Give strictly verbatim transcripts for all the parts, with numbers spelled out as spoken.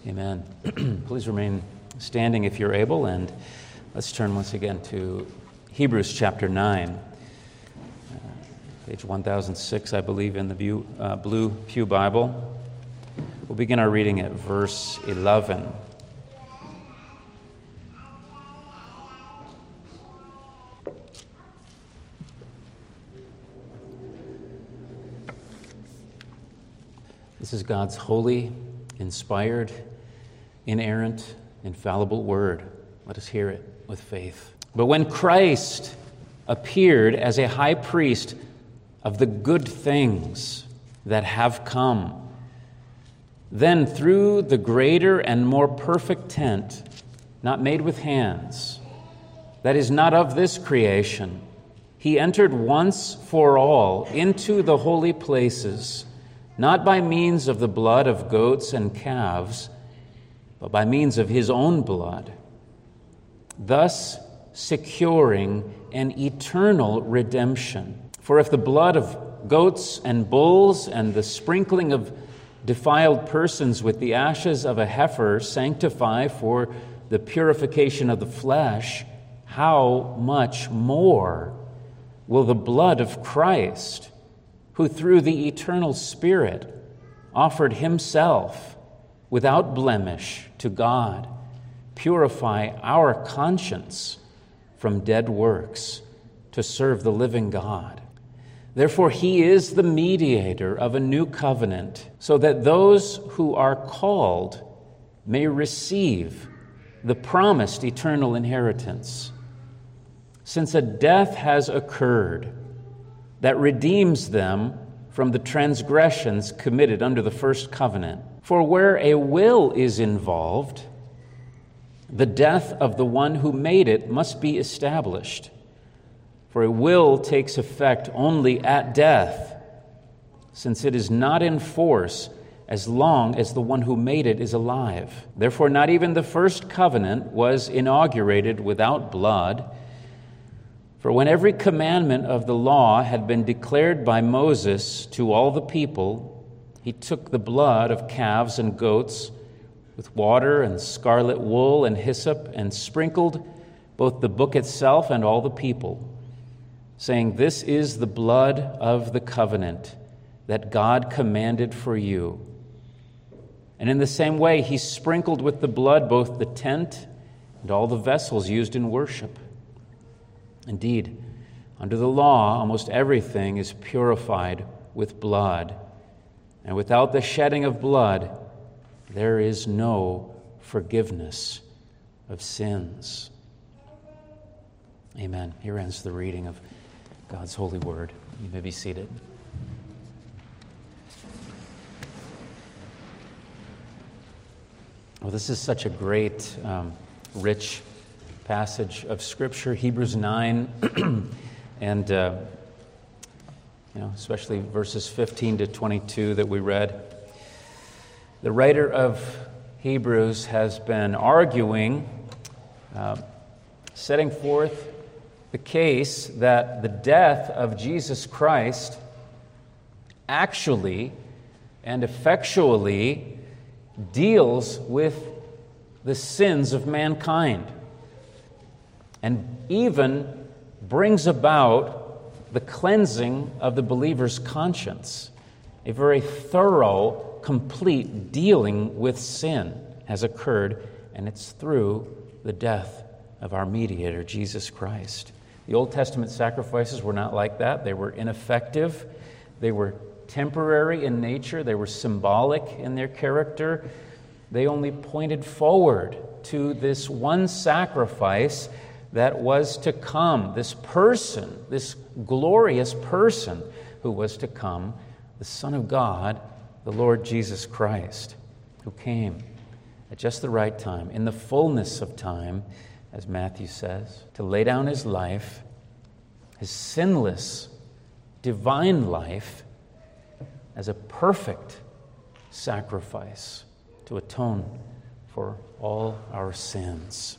Amen. Please remain standing if you're able, and let's turn once again to Hebrews chapter nine, uh, page one thousand six, I believe, in the Blue, uh, Blue Pew Bible. We'll begin our reading at verse eleven. This is God's holy, inspired, inerrant, infallible word. Let us hear it with faith. But when Christ appeared as a high priest of the good things that have come, then through the greater and more perfect tent, not made with hands, that is not of this creation, he entered once for all into the holy places, not by means of the blood of goats and calves, but by means of his own blood, thus securing an eternal redemption. For if the blood of goats and bulls and the sprinkling of defiled persons with the ashes of a heifer sanctify for the purification of the flesh, how much more will the blood of Christ, who through the eternal Spirit offered himself without blemish to God, purify our conscience from dead works to serve the living God. Therefore, he is the mediator of a new covenant, so that those who are called may receive the promised eternal inheritance. Since a death has occurred that redeems them from the transgressions committed under the first covenant. For where a will is involved, the death of the one who made it must be established. For a will takes effect only at death, since it is not in force as long as the one who made it is alive. Therefore, not even the first covenant was inaugurated without blood. For when every commandment of the law had been declared by Moses to all the people, he took the blood of calves and goats with water and scarlet wool and hyssop and sprinkled both the book itself and all the people, saying, "This is the blood of the covenant that God commanded for you." And in the same way, he sprinkled with the blood both the tent and all the vessels used in worship. Indeed, under the law, almost everything is purified with blood, and without the shedding of blood, there is no forgiveness of sins. Amen. Here ends the reading of God's holy word. You may be seated. Well, this is such a great, um, rich passage of Scripture, Hebrews nine, and uh, you know, especially verses fifteen to twenty-two that we read. The writer of Hebrews has been arguing, uh, setting forth the case that the death of Jesus Christ actually and effectually deals with the sins of mankind, and even brings about the cleansing of the believer's conscience. A very thorough, complete dealing with sin has occurred, and it's through the death of our mediator, Jesus Christ. The Old Testament sacrifices were not like that. They were ineffective. They were temporary in nature. They were symbolic in their character. They only pointed forward to this one sacrifice that was to come, this person, this glorious person who was to come, the Son of God, the Lord Jesus Christ, who came at just the right time, in the fullness of time, as Matthew says, to lay down his life, his sinless, divine life, as a perfect sacrifice to atone for all our sins.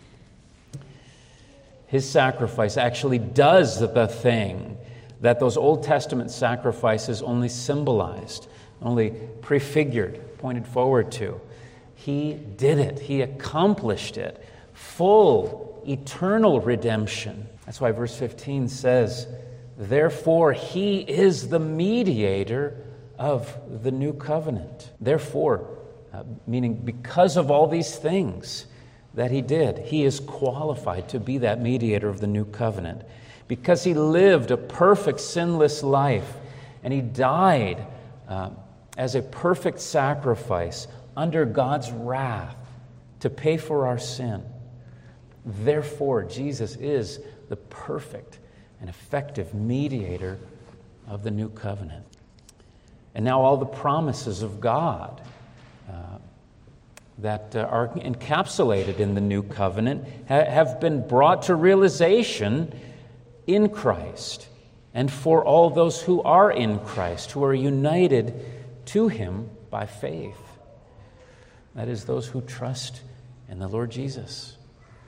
His sacrifice actually does the thing that those Old Testament sacrifices only symbolized, only prefigured, pointed forward to. He did it. He accomplished it. Full, eternal redemption. That's why verse fifteen says, therefore, he is the mediator of the new covenant. Therefore, uh, meaning because of all these things that he did, he is qualified to be that mediator of the new covenant. Because he lived a perfect, sinless life, and he died uh, as a perfect sacrifice under God's wrath to pay for our sin. Therefore, Jesus is the perfect and effective mediator of the new covenant. And now all the promises of God uh, that uh, are encapsulated in the new covenant ha- have been brought to realization in Christ, and for all those who are in Christ, who are united to him by faith. That is, those who trust in the Lord Jesus.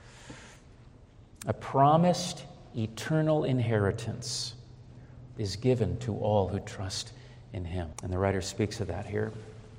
A promised eternal inheritance is given to all who trust in him. And the writer speaks of that here.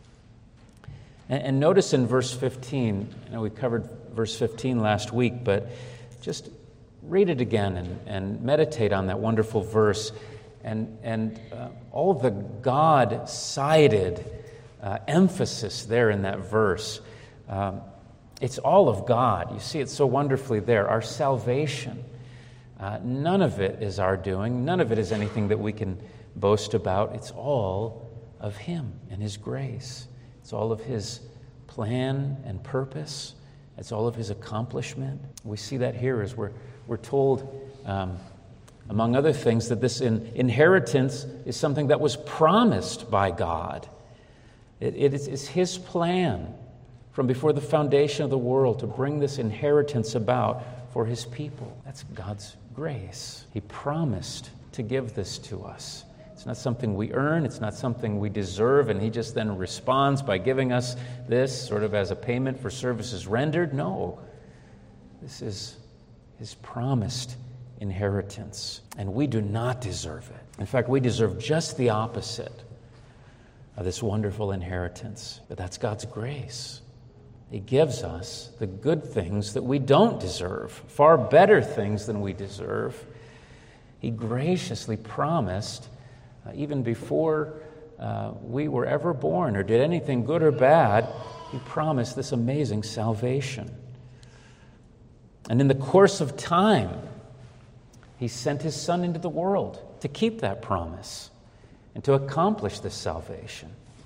And, and notice in verse fifteen, I know we covered verse fifteen last week, but just read it again and, and meditate on that wonderful verse and, and uh, all the God-sided uh, emphasis there in that verse. Um, it's all of God. You see it so wonderfully there. Our salvation, uh, none of it is our doing. None of it is anything that we can boast about. It's all of him and his grace. It's all of his plan and purpose. It's all of his accomplishment. We see that here as we're We're told, um, among other things, that this in, inheritance is something that was promised by God. It, it is it's his plan from before the foundation of the world to bring this inheritance about for his people. That's God's grace. He promised to give this to us. It's not something we earn. It's not something we deserve, and he just then responds by giving us this sort of as a payment for services rendered. No, this is his promised inheritance, and we do not deserve it. In fact, we deserve just the opposite of this wonderful inheritance. But that's God's grace. He gives us the good things that we don't deserve, far better things than we deserve. He graciously promised, uh, even before uh, we were ever born or did anything good or bad, he promised this amazing salvation. And in the course of time, he sent his Son into the world to keep that promise and to accomplish this salvation.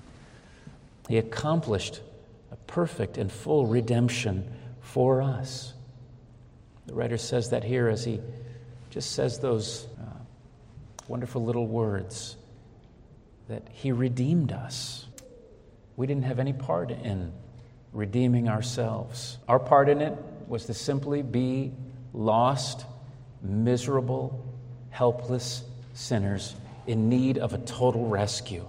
He accomplished a perfect and full redemption for us. The writer says that here as he just says those uh, wonderful little words that he redeemed us. We didn't have any part in redeeming ourselves. Our part in it was to simply be lost, miserable, helpless sinners in need of a total rescue.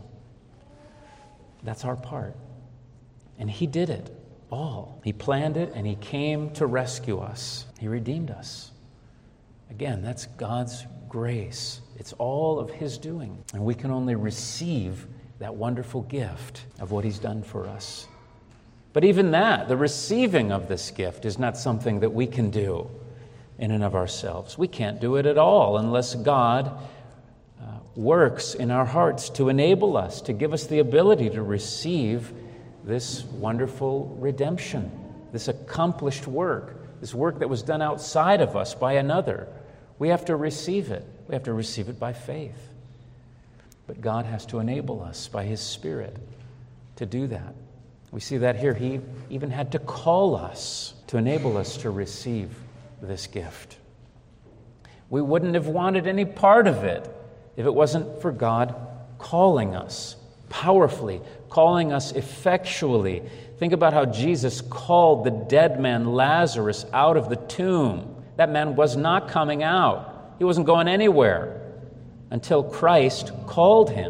That's our part. And he did it all. He planned it, and he came to rescue us. He redeemed us. Again, that's God's grace. It's all of his doing. And we can only receive that wonderful gift of what he's done for us. But even that, the receiving of this gift, is not something that we can do in and of ourselves. We can't do it at all unless God uh, works in our hearts to enable us, to give us the ability to receive this wonderful redemption, this accomplished work, this work that was done outside of us by another. We have to receive it. We have to receive it by faith. But God has to enable us by his Spirit to do that. We see that here. He even had to call us to enable us to receive this gift. We wouldn't have wanted any part of it if it wasn't for God calling us powerfully, calling us effectually. Think about how Jesus called the dead man Lazarus out of the tomb. That man was not coming out. He wasn't going anywhere until Christ called him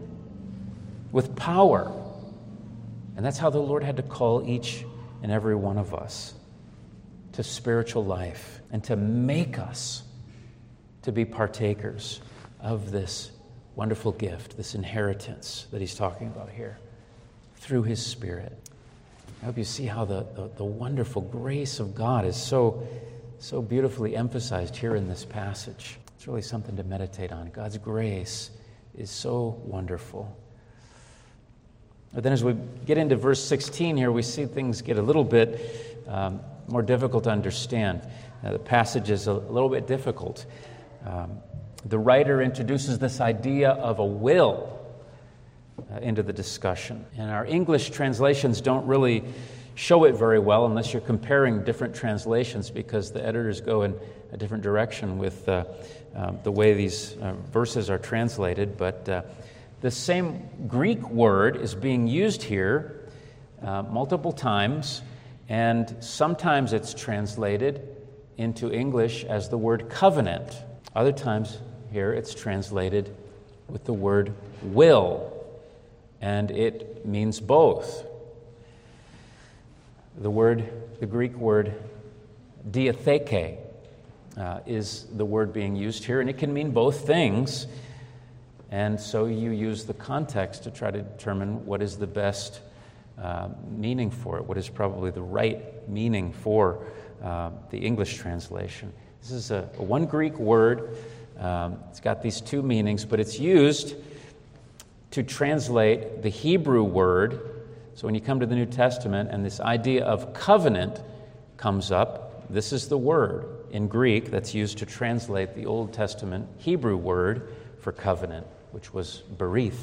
with power. And that's how the Lord had to call each and every one of us to spiritual life and to make us to be partakers of this wonderful gift, this inheritance that he's talking about here, through his Spirit. I hope you see how the, the, the wonderful grace of God is so, so beautifully emphasized here in this passage. It's really something to meditate on. God's grace is so wonderful. But then as we get into verse sixteen here, we see things get a little bit um, more difficult to understand. Uh, the passage is a, a little bit difficult. Um, the writer introduces this idea of a will uh, into the discussion. And our English translations don't really show it very well unless you're comparing different translations, because the editors go in a different direction with uh, uh, the way these uh, verses are translated. But uh, the same Greek word is being used here uh, multiple times, and sometimes it's translated into English as the word covenant. Other times here it's translated with the word will, and it means both. The word, the Greek word diatheke, uh, is the word being used here, and it can mean both things. And so you use the context to try to determine what is the best uh, meaning for it, what is probably the right meaning for uh, the English translation. This is a, a one Greek word. Um, it's got these two meanings, but it's used to translate the Hebrew word. So when you come to the New Testament and this idea of covenant comes up, this is the word in Greek that's used to translate the Old Testament Hebrew word for covenant, which was berith.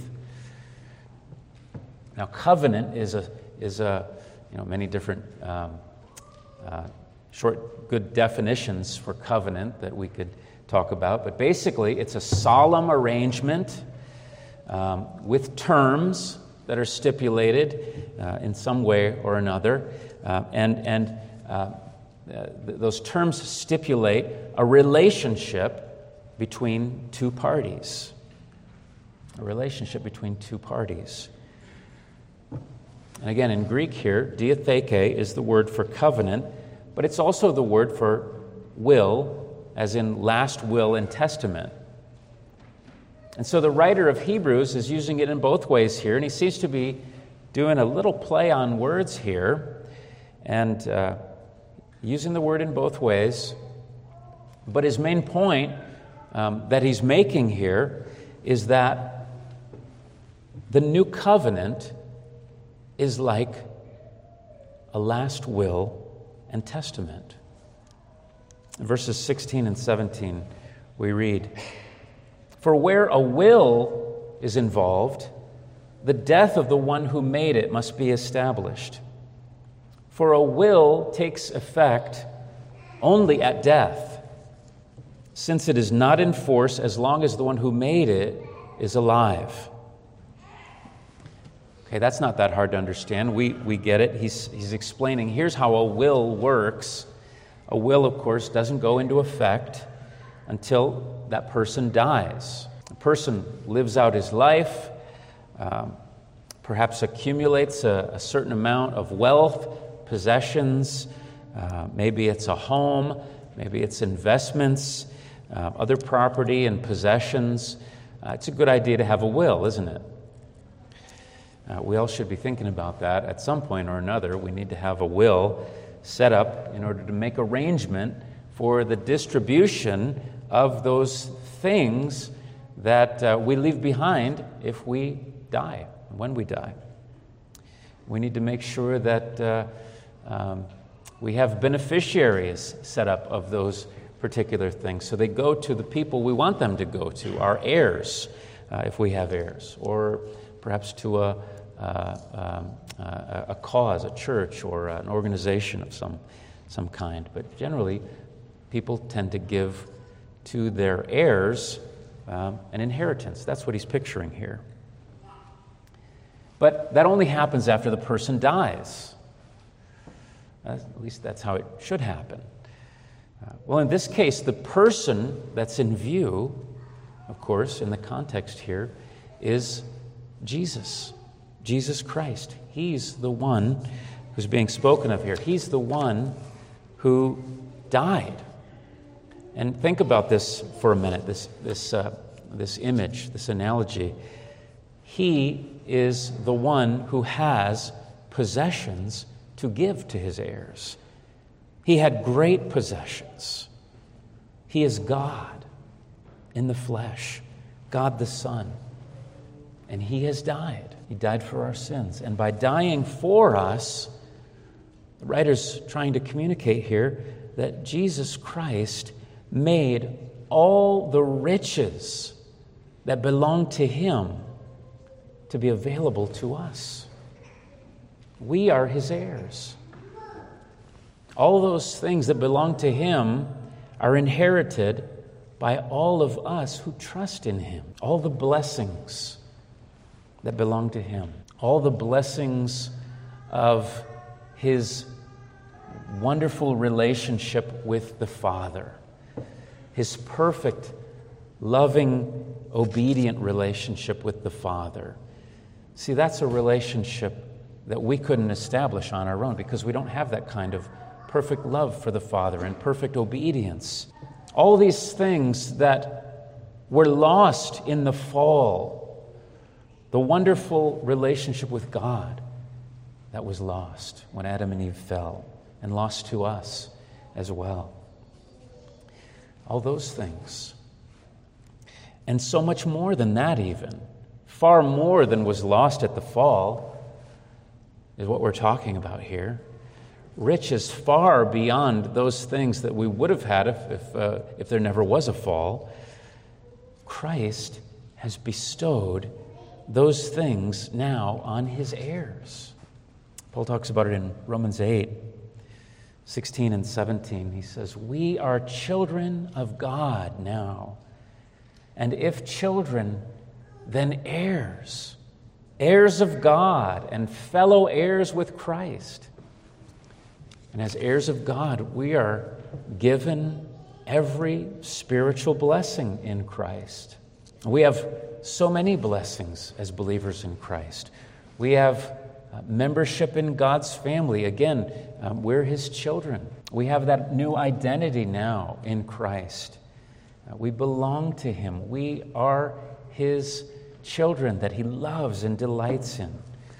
Now, covenant is a is a you know many different um, uh, short good definitions for covenant that we could talk about, but basically it's a solemn arrangement um, with terms that are stipulated uh, in some way or another, uh, and and uh, th- those terms stipulate a relationship between two parties. A relationship between two parties. And again, in Greek here, diatheke is the word for covenant, but it's also the word for will, as in last will and testament. And so the writer of Hebrews is using it in both ways here, and he seems to be doing a little play on words here, and uh, using the word in both ways. But his main point um, that he's making here is that the new covenant is like a last will and testament. In verses sixteen and seventeen, we read, "For where a will is involved, the death of the one who made it must be established. For a will takes effect only at death, since it is not in force as long as the one who made it is alive." Okay, that's not that hard to understand. We we get it. He's he's explaining, here's how a will works. A will, of course, doesn't go into effect until that person dies. A person lives out his life, um, perhaps accumulates a, a certain amount of wealth, possessions, uh, maybe it's a home, maybe it's investments, uh, other property and possessions. Uh, it's a good idea to have a will, isn't it? Uh, we all should be thinking about that at some point or another. We need to have a will set up in order to make arrangement for the distribution of those things that uh, we leave behind if we die, when we die. We need to make sure that uh, um, we have beneficiaries set up of those particular things, so they go to the people we want them to go to, our heirs, uh, if we have heirs, or perhaps to a Uh, um, uh, a cause, a church, or an organization of some some kind. But generally, people tend to give to their heirs um, an inheritance. That's what he's picturing here. But that only happens after the person dies. Uh, at least that's how it should happen. Uh, well, in this case, the person that's in view, of course, in the context here, is Jesus. Jesus Christ. He's the one who's being spoken of here. He's the one who died. And think about this for a minute, this, this, uh, this image, this analogy. He is the one who has possessions to give to his heirs. He had great possessions. He is God in the flesh, God the Son. And he has died. He died for our sins. And by dying for us, the writer's trying to communicate here that Jesus Christ made all the riches that belong to him to be available to us. We are his heirs. All those things that belong to him are inherited by all of us who trust in him. All the blessings that belong to him. All the blessings of his wonderful relationship with the Father. His perfect, loving, obedient relationship with the Father. See, that's a relationship that we couldn't establish on our own because we don't have that kind of perfect love for the Father and perfect obedience. All these things that were lost in the fall, the wonderful relationship with God that was lost when Adam and Eve fell and lost to us as well. All those things. And so much more than that even. Far more than was lost at the fall is what we're talking about here. Riches far beyond those things that we would have had if, if, uh, if there never was a fall. Christ has bestowed those things now on his heirs. Paul talks about it in Romans eight, sixteen and seventeen. He says, "We are children of God now, and if children, then heirs, heirs of God and fellow heirs with Christ." And as heirs of God, we are given every spiritual blessing in Christ. We have so many blessings as believers in Christ. We have uh, membership in God's family. Again, um, we're his children. We have that new identity now in Christ. Uh, we belong to him. We are his children that he loves and delights in.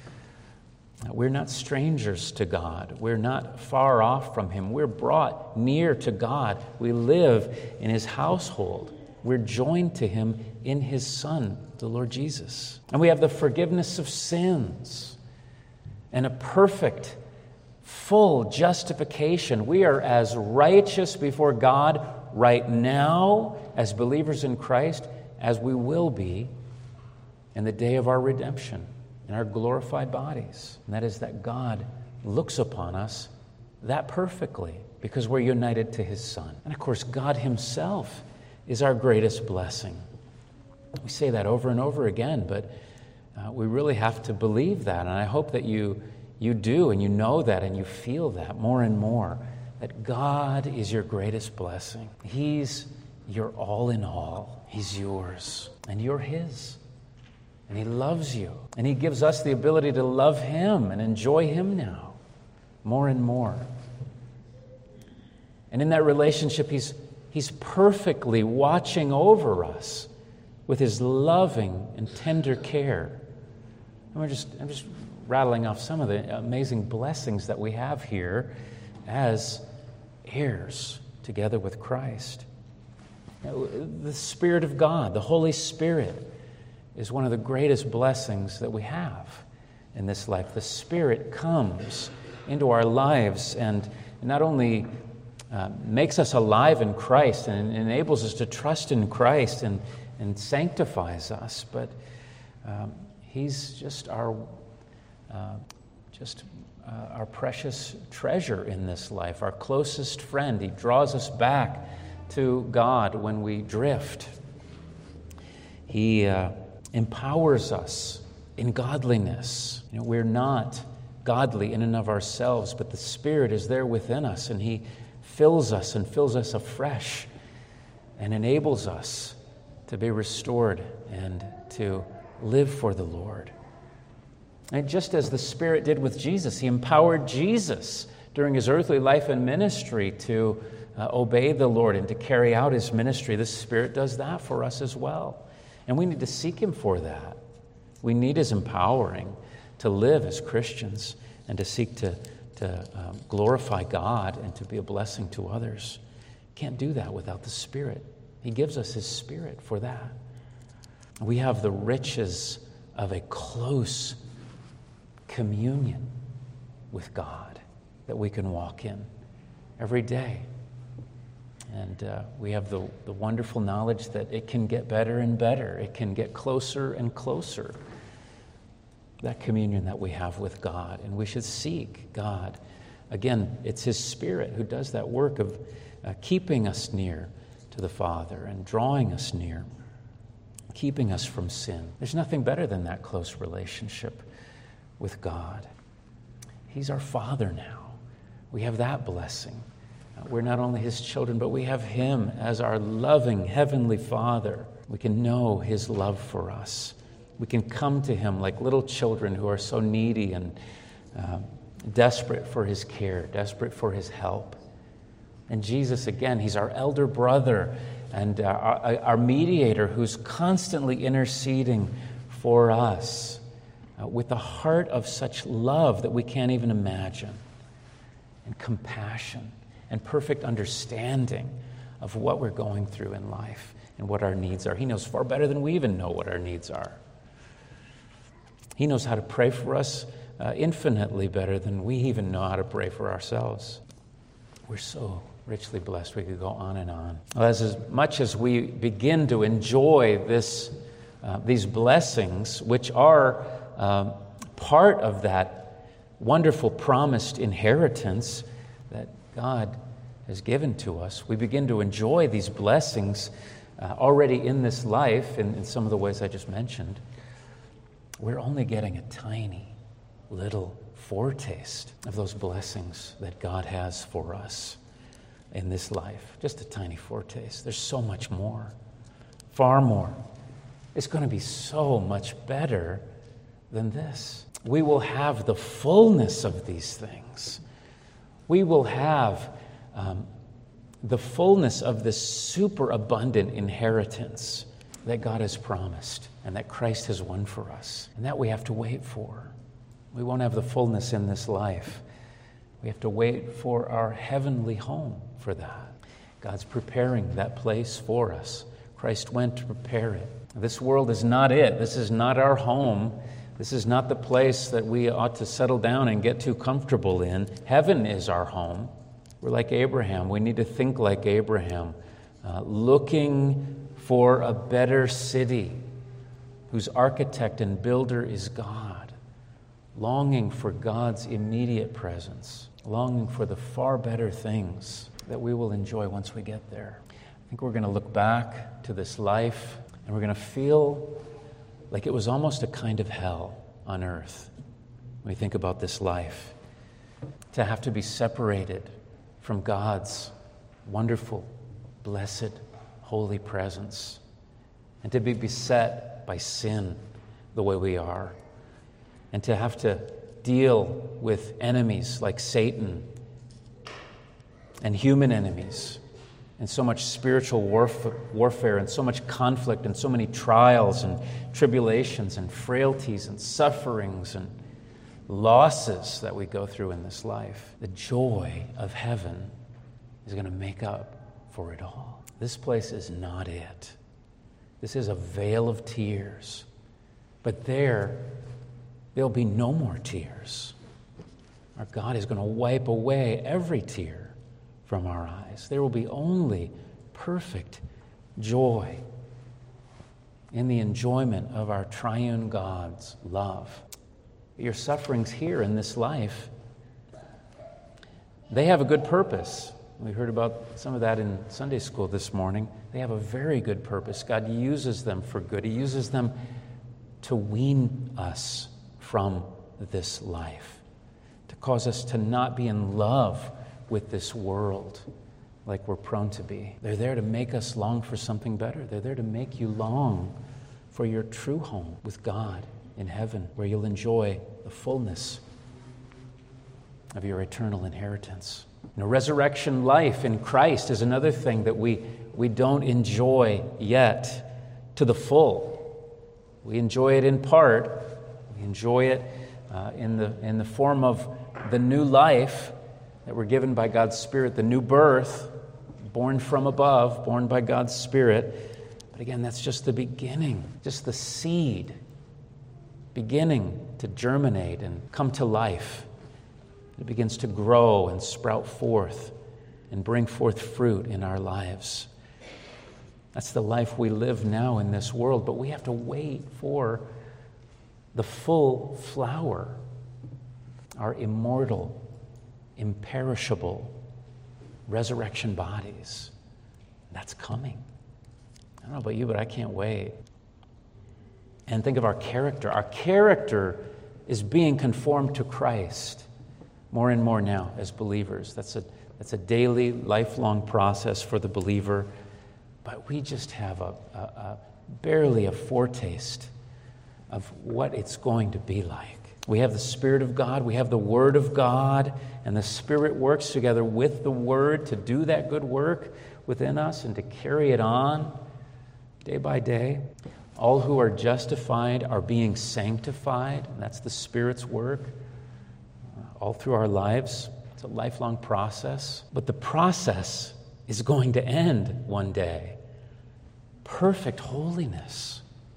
We're not strangers to God. We're not far off from him. We're brought near to God. We live in his household. We're joined to him in his Son, the Lord Jesus. And we have the forgiveness of sins and a perfect, full justification. We are as righteous before God right now as believers in Christ as we will be in the day of our redemption, in our glorified bodies. And that is that God looks upon us that perfectly because we're united to his Son. And of course, God himself is our greatest blessing. We say that over and over again, but uh, we really have to believe that. And I hope that you, you do, and you know that, and you feel that more and more, that God is your greatest blessing. He's your all in all. He's yours, and you're his. And he loves you. And he gives us the ability to love him and enjoy him now more and more. And in that relationship, he's, he's perfectly watching over us with his loving and tender care. And we're just, I'm just rattling off some of the amazing blessings that we have here as heirs together with Christ. You know, the Spirit of God, the Holy Spirit, is one of the greatest blessings that we have in this life. The Spirit comes into our lives and not only uh, makes us alive in Christ and enables us to trust in Christ and, and sanctifies us, but um, he's just our uh, just uh, our precious treasure in this life, our closest friend. He draws us back to God when we drift. He uh, empowers us in godliness. You know, we're not godly in and of ourselves, but the Spirit is there within us, and he fills us and fills us afresh and enables us to be restored and to live for the Lord. And just as the Spirit did with Jesus, he empowered Jesus during his earthly life and ministry to uh, obey the Lord and to carry out his ministry. The Spirit does that for us as well. And we need to seek him for that. We need his empowering to live as Christians and to seek to, to um, glorify God and to be a blessing to others. Can't do that without the Spirit. He gives us His Spirit for that. We have the riches of a close communion with God that we can walk in every day. And uh, we have the, the wonderful knowledge that it can get better and better. It can get closer and closer. That communion that we have with God. And we should seek God. Again, it's His Spirit who does that work of uh, keeping us near to the Father and drawing us near, keeping us from sin. There's nothing better than that close relationship with God. He's our Father now. We have that blessing. We're not only His children, but we have Him as our loving Heavenly Father. We can know His love for us. We can come to Him like little children who are so needy and uh, desperate for His care, desperate for His help. And Jesus, again, He's our elder brother and uh, our, our mediator who's constantly interceding for us uh, with a heart of such love that we can't even imagine, and compassion and perfect understanding of what we're going through in life and what our needs are. He knows far better than we even know what our needs are. He knows how to pray for us uh, infinitely better than we even know how to pray for ourselves. We're so richly blessed. We could go on and on. As, as much as we begin to enjoy this, uh, these blessings, which are um, part of that wonderful promised inheritance that God has given to us, we begin to enjoy these blessings uh, already in this life in, in some of the ways I just mentioned. We're only getting a tiny little foretaste of those blessings that God has for us in this life. Just a tiny foretaste. There's so much more, far more. It's going to be so much better than this. We will have the fullness of these things. We will have um, the fullness of this superabundant inheritance that God has promised and that Christ has won for us, and that we have to wait for. We won't have the fullness in this life. We have to wait for our heavenly home for that. God's preparing that place for us. Christ went to prepare it. This world is not it. This is not our home. This is not the place that we ought to settle down and get too comfortable in. Heaven is our home. We're like Abraham. We need to think like Abraham, uh, looking for a better city whose architect and builder is God, longing for God's immediate presence, longing for the far better things that we will enjoy once we get there. I think we're going to look back to this life and we're going to feel like it was almost a kind of hell on earth when we think about this life. To have to be separated from God's wonderful, blessed, holy presence, and to be beset by sin the way we are, and to have to deal with enemies like Satan and human enemies, and so much spiritual warf- warfare and so much conflict and so many trials and tribulations and frailties and sufferings and losses that we go through in this life. The joy of heaven is going to make up for it all. This place is not it. This is a vale of tears. But there, there'll be no more tears. Our God is going to wipe away every tear from our eyes. There will be only perfect joy in the enjoyment of our triune God's love. Your sufferings here in this life, they have a good purpose. We heard about some of that in Sunday school this morning. They have a very good purpose. God uses them for good. He uses them to wean us from this life, to cause us to not be in love with this world like we're prone to be. They're there to make us long for something better. They're there to make you long for your true home with God in heaven, where you'll enjoy the fullness of your eternal inheritance. You know, resurrection life in Christ is another thing that we, we don't enjoy yet to the full. We enjoy it in part. We enjoy it uh, in the in the form of the new life that we're given by God's Spirit, the new birth, born from above, born by God's Spirit. But again, that's just the beginning, just the seed beginning to germinate and come to life. It begins to grow and sprout forth and bring forth fruit in our lives. That's the life we live now in this world, but we have to wait for the full flower, our immortal, imperishable resurrection bodies. That's coming. I don't know about you, but I can't wait. And think of our character. Our character is being conformed to Christ more and more now as believers. That's a, that's a daily, lifelong process for the believer. But we just have a, a, a barely a foretaste of what it's going to be like. We have the Spirit of God, we have the Word of God, and the Spirit works together with the Word to do that good work within us and to carry it on day by day. All who are justified are being sanctified, and that's the Spirit's work all through our lives. It's a lifelong process, but the process is going to end one day. Perfect holiness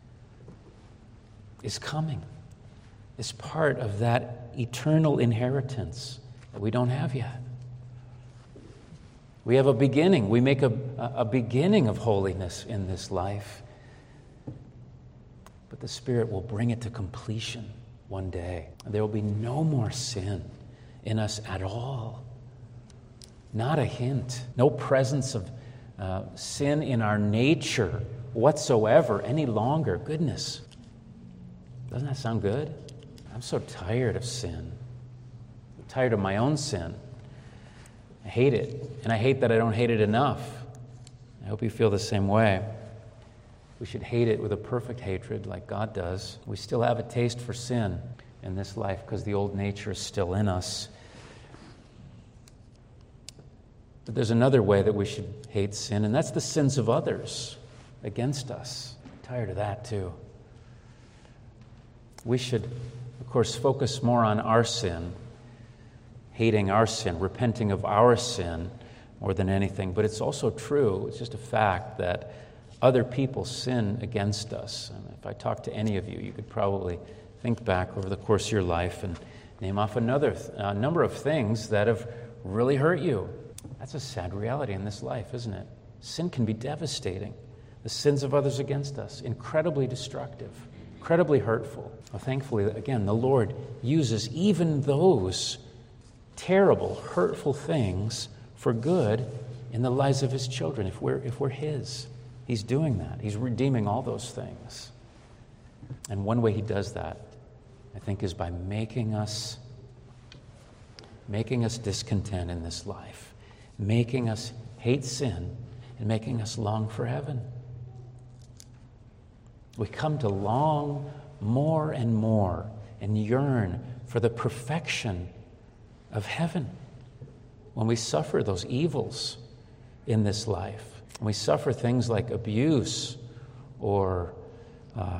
is coming. Is part of that eternal inheritance that we don't have yet. We have a beginning. We make a, a beginning of holiness in this life. But the Spirit will bring it to completion one day. There will be no more sin in us at all. Not a hint. No presence of uh, sin in our nature whatsoever any longer. Goodness. Doesn't that sound good? I'm so tired of sin. I'm tired of my own sin. I hate it. And I hate that I don't hate it enough. I hope you feel the same way. We should hate it with a perfect hatred like God does. We still have a taste for sin in this life because the old nature is still in us. But there's another way that we should hate sin, and that's the sins of others against us. I'm tired of that too. We should, of course, focus more on our sin, hating our sin, repenting of our sin more than anything. But it's also true, it's just a fact, that other people sin against us. And if I talk to any of you, you could probably think back over the course of your life and name off another th- a number of things that have really hurt you. That's a sad reality in this life, isn't it? Sin can be devastating. The sins of others against us, incredibly destructive, incredibly hurtful. Well, thankfully, again, the Lord uses even those terrible, hurtful things for good in the lives of His children, if we're, if we're His. He's doing that. He's redeeming all those things. And one way He does that, I think, is by making us, making us discontent in this life, making us hate sin, and making us long for heaven. We come to long more and more and yearn for the perfection of heaven when we suffer those evils in this life. When we suffer things like abuse or uh,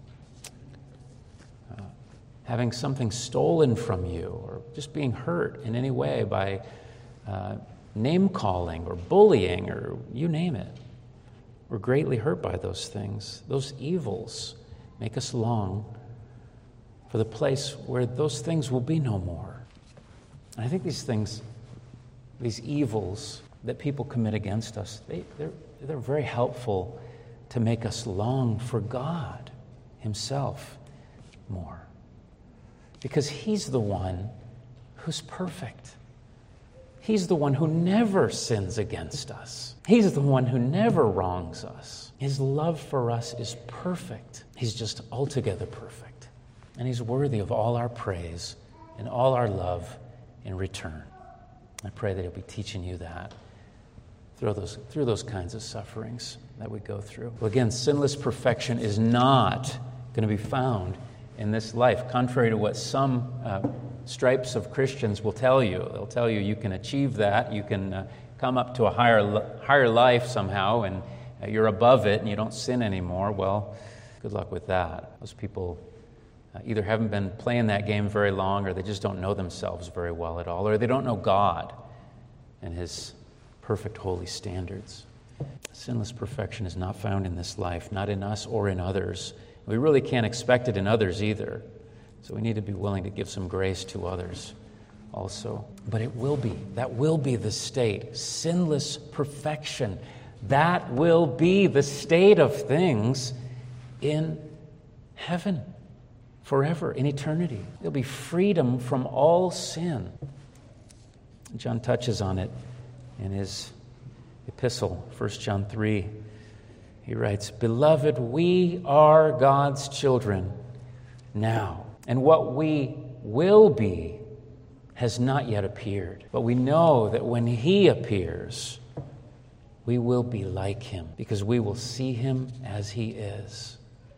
uh, having something stolen from you, or just being hurt in any way by uh, name-calling or bullying or you name it. We're greatly hurt by those things. Those evils make us long for the place where those things will be no more. And I think these things, these evils that people commit against us, they, they're, they're very helpful to make us long for God Himself more. Because He's the one who's perfect. He's the one who never sins against us. He's the one who never wrongs us. His love for us is perfect. He's just altogether perfect. And He's worthy of all our praise and all our love in return. I pray that He'll be teaching you that through those, through those kinds of sufferings that we go through. Well, again, sinless perfection is not going to be found in this life, contrary to what some uh, stripes of Christians will tell you. They'll tell you you can achieve that, you can uh, come up to a higher higher life somehow, and uh, you're above it and you don't sin anymore. Well, good luck with that. Those people uh, either haven't been playing that game very long, or they just don't know themselves very well at all, or they don't know God and His perfect holy standards. Sinless perfection is not found in this life, not in us or in others. We really can't expect it in others either. So we need to be willing to give some grace to others also. But it will be. That will be the state. Sinless perfection. That will be the state of things in heaven forever, in eternity. There'll be freedom from all sin. John touches on it in his epistle, First John three. He writes, "Beloved, we are God's children now, and what we will be has not yet appeared. But we know that when He appears, we will be like Him, because we will see Him as He is."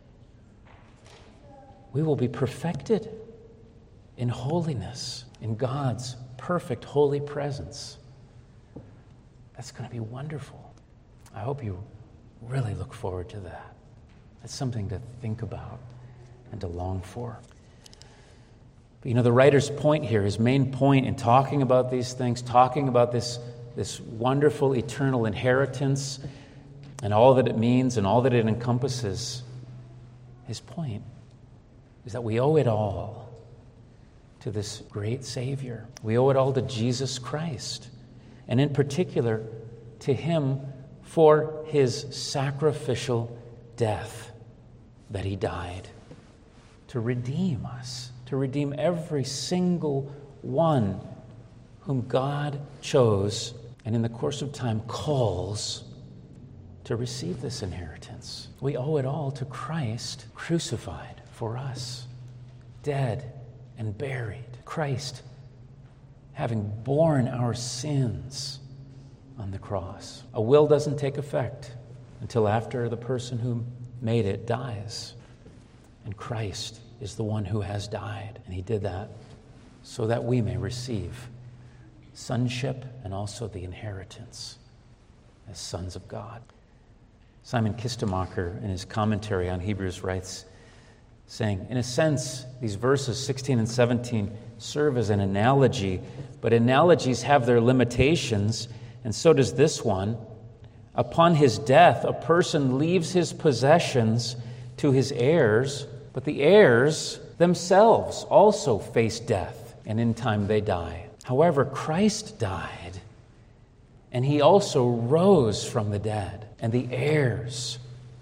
We will be perfected in holiness, in God's perfect holy presence. That's going to be wonderful. I hope you really look forward to that. That's something to think about and to long for. But you know, the writer's point here, his main point in talking about these things, talking about this, this wonderful eternal inheritance and all that it means and all that it encompasses, his point is that we owe it all to this great Savior. We owe it all to Jesus Christ, and in particular to Him for His sacrificial death, that He died to redeem us, to redeem every single one whom God chose and in the course of time calls to receive this inheritance. We owe it all to Christ crucified for us, dead and buried. Christ having borne our sins on the cross. A will doesn't take effect until after the person who made it dies. And Christ is the one who has died. And He did that so that we may receive sonship and also the inheritance as sons of God. Simon Kistemacher, in his commentary on Hebrews, writes, saying, in a sense, these verses sixteen and seventeen serve as an analogy, but analogies have their limitations, and so does this one. Upon his death, a person leaves his possessions to his heirs, but the heirs themselves also face death, and in time they die. However, Christ died, and He also rose from the dead, and the heirs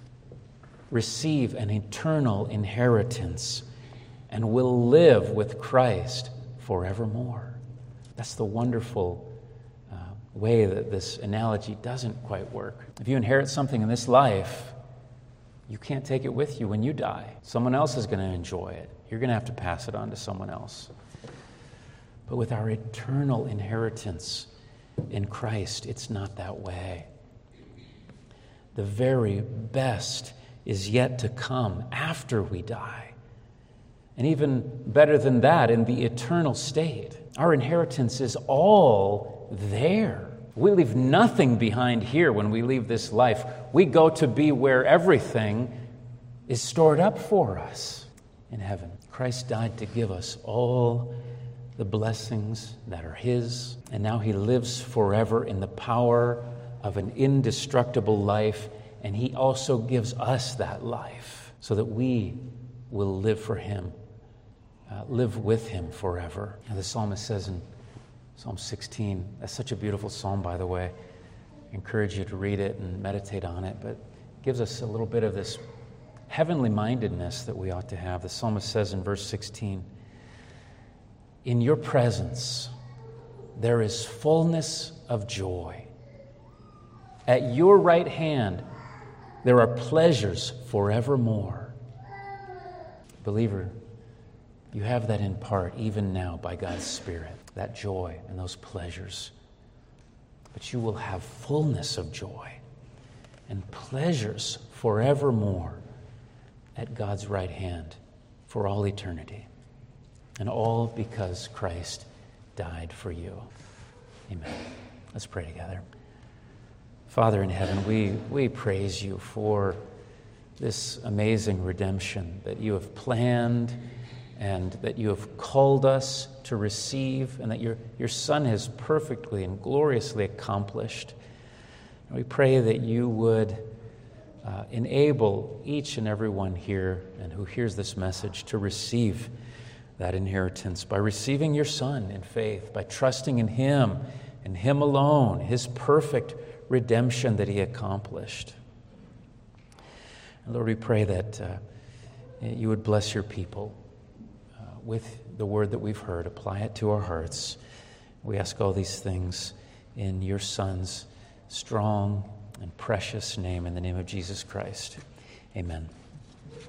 receive an eternal inheritance and will live with Christ forevermore. That's the wonderful uh, way that this analogy doesn't quite work. If you inherit something in this life, you can't take it with you when you die. Someone else is going to enjoy it. You're going to have to pass it on to someone else. But with our eternal inheritance in Christ, it's not that way. The very best is yet to come after we die. And even better than that, in the eternal state. Our inheritance is all there. We leave nothing behind here when we leave this life. We go to be where everything is stored up for us in heaven. Christ died to give us all the blessings that are His, and now He lives forever in the power of an indestructible life, and He also gives us that life so that we will live for Him, uh, live with Him forever. And the psalmist says in Psalm sixteen, that's such a beautiful psalm, by the way. I encourage you to read it and meditate on it, but it gives us a little bit of this heavenly mindedness that we ought to have. The psalmist says in verse sixteen, "In your presence there is fullness of joy. At your right hand there are pleasures forevermore." Believer, you have that in part even now by God's Spirit, that joy and those pleasures. But you will have fullness of joy and pleasures forevermore at God's right hand for all eternity. And all because Christ died for you. Amen. Let's pray together. Father in heaven, we, we praise You for this amazing redemption that you have planned and that you have called us to receive, and that your, your Son has perfectly and gloriously accomplished. And we pray that you would uh, enable each and every one here and who hears this message to receive that inheritance by receiving your Son in faith, by trusting in Him and Him alone, His perfect redemption that He accomplished. And Lord, we pray that uh, you would bless your people uh, with the word that we've heard. Apply it to our hearts. We ask all these things in your Son's strong and precious name, in the name of Jesus Christ. Amen.